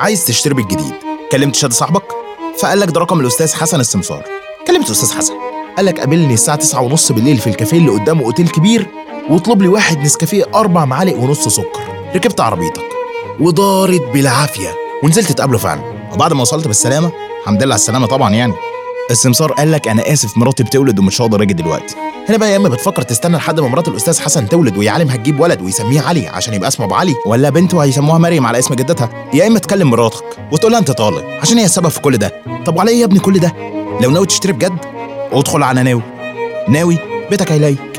عايز تشتري بيت جديد. كلمت شادي صاحبك فقال لك ده رقم الاستاذ حسن السمسار. كلمت الاستاذ حسن قال لك قابلني الساعه 9:30 بالليل في الكافيه اللي قدامه اوتيل كبير، واطلب لي 1 نسكافيه 4 معالق ونص سكر. ركبت عربيتك ودارت بالعافيه ونزلت تقابله فعلا. وبعد ما وصلت بالسلامه، الحمد لله على السلامه طبعا يعني، السمسار قال لك انا اسف مراتي بتولد ومش هقدر اجي دلوقتي. هنا بقى يا اما بتفكر تستنى لحد ما مرات الاستاذ حسن تولد ويا عالم هتجيب ولد ويسميه علي عشان يبقى اسمه ابو علي، ولا بنته هيسموها مريم على اسم جدتها، يا اما تكلم مراتك وتقول لها انت طالق عشان هي السبب في كل ده. طب وعلى ايه يا ابني كل ده؟ لو ناوي تشتري بجد ادخل على ناوي بيتك هيلاقي.